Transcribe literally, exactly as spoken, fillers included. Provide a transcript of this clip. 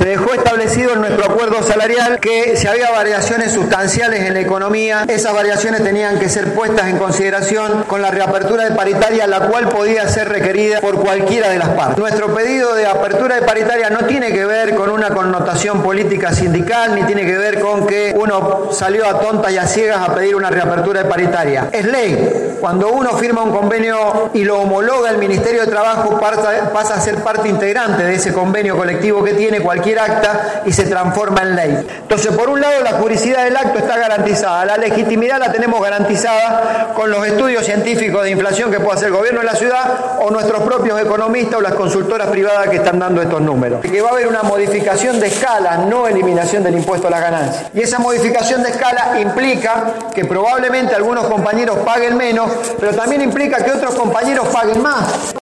Se dejó establecido en nuestro acuerdo salarial que si había variaciones sustanciales en la economía, esas variaciones tenían que ser puestas en consideración con la reapertura de paritaria, la cual podía ser requerida por cualquiera de las partes. Nuestro pedido de apertura de paritaria no tiene que ver con una connotación política sindical, ni tiene que ver con que uno salió a tontas y a ciegas a pedir una reapertura de paritaria. Es ley. Cuando uno firma un convenio y lo homologa el Ministerio de Trabajo, pasa a ser parte integrante de ese convenio colectivo que tiene cualquier acta y se transforma en ley. Entonces, por un lado, la juridicidad del acto está garantizada, la legitimidad la tenemos garantizada con los estudios científicos de inflación que puede hacer el gobierno de la ciudad o nuestros propios economistas o las consultoras privadas que están dando estos números. Que va a haber una modificación de escala, no eliminación del impuesto a las ganancias. Y esa modificación de escala implica que probablemente algunos compañeros paguen menos, pero también implica que otros compañeros paguen más.